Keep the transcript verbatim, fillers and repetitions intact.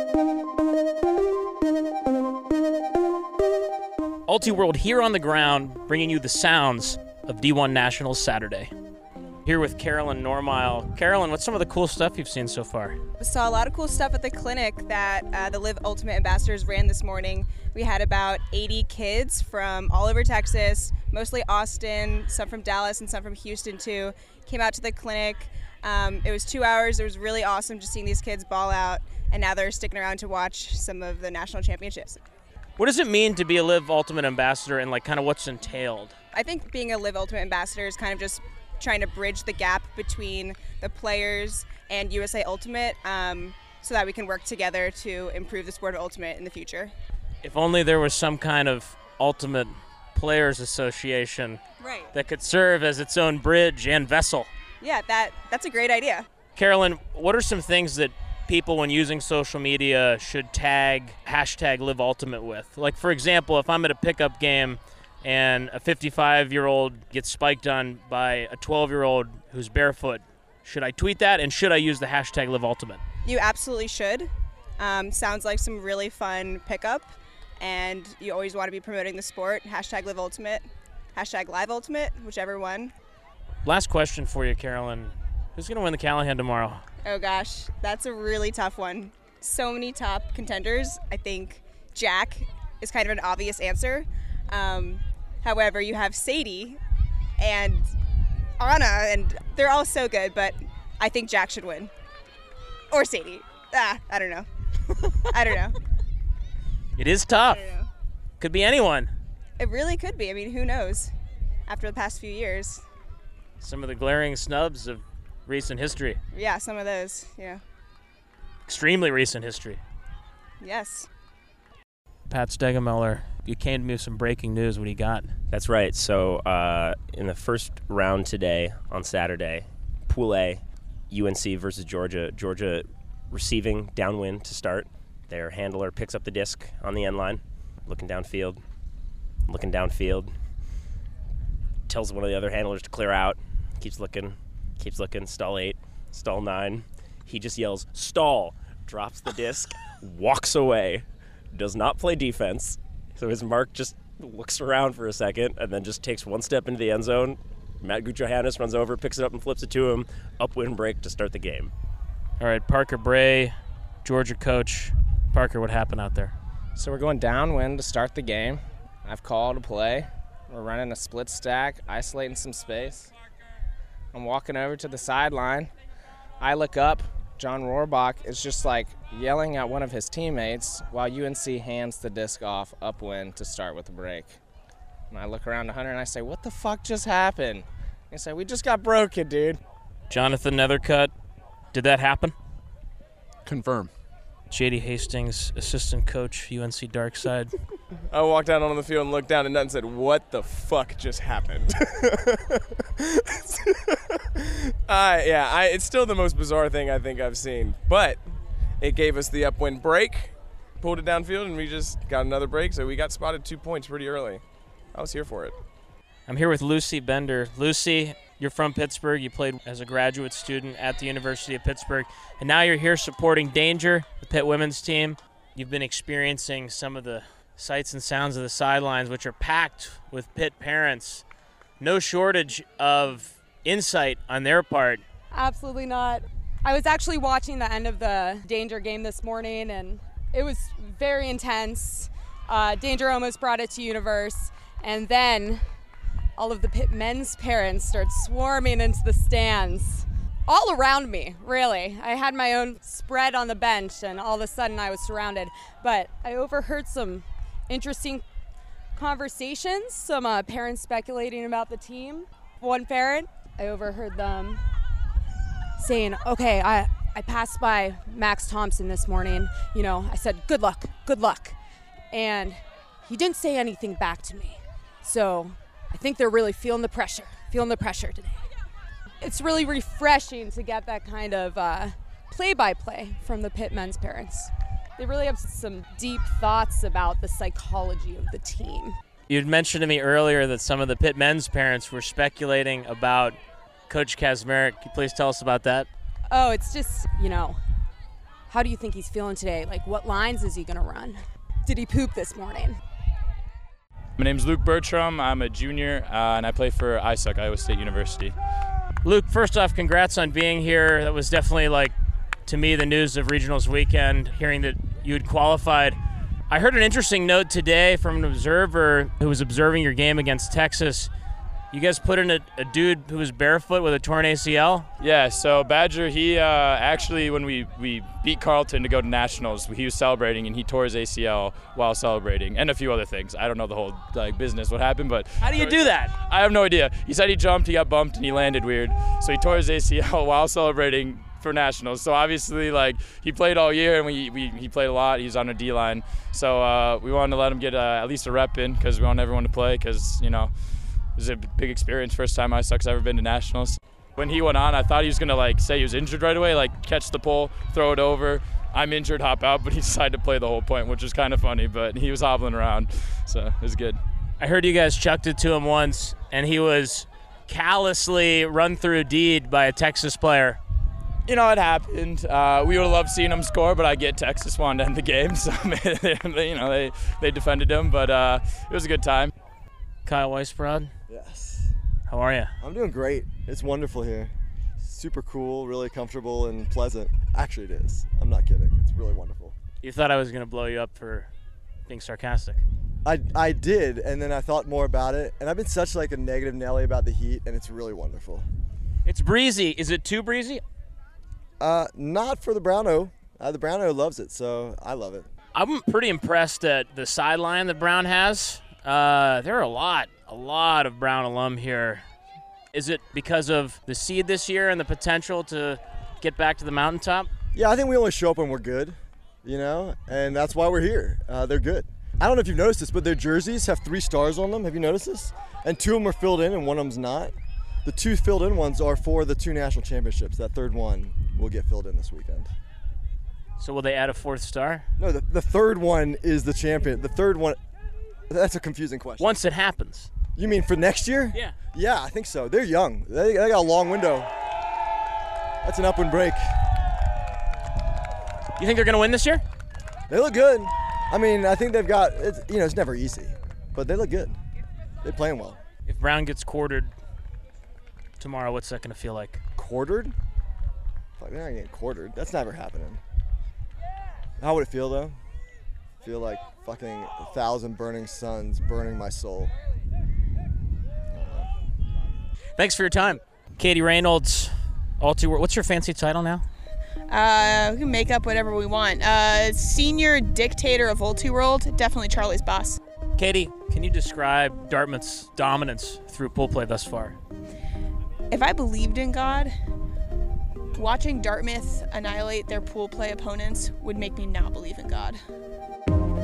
Ultiworld here on the ground, bringing you the sounds of D one Nationals Saturday. Here with Carolyn Normile. Carolyn, what's some of the cool stuff you've seen so far? We saw a lot of cool stuff at the clinic that uh, the Live Ultimate Ambassadors ran this morning. We had about eighty kids from all over Texas, mostly Austin, some from Dallas and some from Houston too, came out to the clinic. Um, it was two hours. It was really awesome just seeing these kids ball out, and now they're sticking around to watch some of the national championships. What does it mean to be a Live Ultimate Ambassador and like kind of what's entailed? I think being a Live Ultimate Ambassador is kind of just trying to bridge the gap between the players and U S A Ultimate um, so that we can work together to improve the sport of Ultimate in the future. If only there was some kind of Ultimate Players Association right. that could serve as its own bridge and vessel. Yeah, that that's a great idea. Carolyn, what are some things that people, when using social media, should tag hashtag Live Ultimate with? Like, for example, if I'm at a pickup game and a fifty-five-year-old gets spiked on by a twelve-year-old who's barefoot, should I tweet that, and should I use the hashtag Live Ultimate? You absolutely should. Um, sounds like some really fun pickup, and you always want to be promoting the sport. Hashtag Live Ultimate, hashtag Live Ultimate, whichever one. Last question for you, Carolyn. Who's going to win the Callahan tomorrow? Oh gosh, that's a really tough one. So many top contenders. I think Jack is kind of an obvious answer. Um, however, you have Sadie and Anna, and they're all so good, but I think Jack should win. Or Sadie. Ah, I don't know. I don't know. It is tough. I don't know. Could be anyone. It really could be. I mean, who knows? After the past few years. Some of the glaring snubs of recent history. Yeah, some of those, yeah. Extremely recent history. Yes. Pat Stegemeller, you came to me with some breaking news. What do you got? That's right. So uh, in the first round today, on Saturday, Pool A, U N C versus Georgia. Georgia receiving downwind to start. Their handler picks up the disc on the end line, looking downfield, looking downfield, tells one of the other handlers to clear out, keeps looking, keeps looking, stall eight, stall nine. He just yells, stall, drops the disc, walks away, does not play defense. So his mark just looks around for a second and then just takes one step into the end zone. Matt Gucciahannis runs over, picks it up and flips it to him. Upwind break to start the game. All right, Parker Bray, Georgia coach. Parker, what happened out there? So we're going downwind to start the game. I've called a play. We're running a split stack, isolating some space. I'm walking over to the sideline. I look up. John Rohrbach is just like yelling at one of his teammates while U N C hands the disc off upwind to start with the break. And I look around to Hunter and I say, what the fuck just happened? He said, we just got broken, dude. Jonathan Nethercutt, did that happen? Confirm. J D Hastings, assistant coach, U N C Darkside. I walked out on the field and looked down and Nutton said, what the fuck just happened? uh, yeah, I, it's still the most bizarre thing I think I've seen. But it gave us the upwind break, pulled it downfield, and we just got another break. So we got spotted two points pretty early. I was here for it. I'm here with Lucy Bender. Lucy, you're from Pittsburgh. You played as a graduate student at the University of Pittsburgh. And now you're here supporting Danger, the Pitt women's team. You've been experiencing some of the sights and sounds of the sidelines, which are packed with Pitt parents. No shortage of insight on their part. Absolutely not. I was actually watching the end of the Danger game this morning, and it was very intense. Uh, Danger almost brought it to Universe, and then all of the Pitt men's parents started swarming into the stands. All around me, really. I had my own spread on the bench, and all of a sudden I was surrounded. But I overheard some interesting conversations, some uh, parents speculating about the team. One parent, I overheard them saying, okay, I, I passed by Max Thompson this morning. You know, I said, good luck, good luck. And he didn't say anything back to me. So I think they're really feeling the pressure, feeling the pressure today. It's really refreshing to get that kind of uh, play-by-play from the Pitt men's parents. They really have some deep thoughts about the psychology of the team. You'd mentioned to me earlier that some of the Pitt men's parents were speculating about Coach Kazmarek. Can you please tell us about that? Oh, it's just, you know, How do you think he's feeling today? Like, what lines is he going to run? Did he poop this morning? My name's Luke Bertram. I'm a junior, uh, and I play for I S U C, Iowa State University. Luke, first off, congrats on being here. That was definitely, like, to me, the news of regionals weekend, hearing that you had qualified. I heard an interesting note today from an observer who was observing your game against Texas. You guys put in a, a dude who was barefoot with a torn A C L? Yeah, so Badger, he uh, actually, when we, we beat Carleton to go to nationals, he was celebrating and he tore his A C L while celebrating, and a few other things. I don't know the whole like business, what happened, but... How do you do that? I have no idea. He said he jumped, he got bumped, and he landed weird. So he tore his A C L while celebrating for nationals. So obviously, like, he played all year, and we, we he played a lot. He was on a D-line. So uh, we wanted to let him get uh, at least a rep in because we want everyone to play because, you know, it was a big experience, first time I S U C's ever been to nationals. When he went on, I thought he was going to like say he was injured right away, like catch the pole, throw it over, I'm injured, hop out, but he decided to play the whole point, which was kind of funny, but he was hobbling around, so it was good. I heard you guys chucked it to him once, and he was callously run through a deed by a Texas player. You know, it happened. Uh, we would have loved seeing him score, but I get Texas wanted to end the game, so you know, they, they defended him, but uh, it was a good time. Kyle Weisbrod. Yes. How are you? I'm doing great. It's wonderful here. Super cool, really comfortable and pleasant. Actually, it is. I'm not kidding. It's really wonderful. You thought I was going to blow you up for being sarcastic. I, I did, and then I thought more about it, and I've been such like a negative Nelly about the heat, and it's really wonderful. It's breezy. Is it too breezy? Uh, not for the Browno. Uh, the Browno loves it, so I love it. I'm pretty impressed at the sideline that Brown has. Uh, there are a lot, a lot of Brown alum here. Is it because of the seed this year and the potential to get back to the mountaintop? Yeah, I think we only show up when we're good, you know, and that's why we're here. Uh, they're good. I don't know if you've noticed this, but their jerseys have three stars on them. Have you noticed this? And two of them are filled in and one of them's not. The two filled in ones are for the two national championships. That third one will get filled in this weekend. So will they add a fourth star? No, the, the third one is the champion. The third one... That's a confusing question. Once it happens. You mean for next year? Yeah. Yeah, I think so. They're young. They, they got a long window. That's an upwind break. You think they're going to win this year? They look good. I mean, I think they've got, it's, you know, it's never easy, but they look good. They're playing well. If Brown gets quartered tomorrow, what's that going to feel like? Quartered? Fuck, they're not getting quartered. That's never happening. How would it feel, though? Feel like fucking a thousand burning suns burning my soul. Thanks for your time. Katie Reynolds, all too. What's your fancy title now? Uh, we can make up whatever we want. Uh, senior dictator of Ultiworld, definitely Charlie's boss. Katie, can you describe Dartmouth's dominance through pool play thus far? If I believed in God, watching Dartmouth annihilate their pool play opponents would make me not believe in God.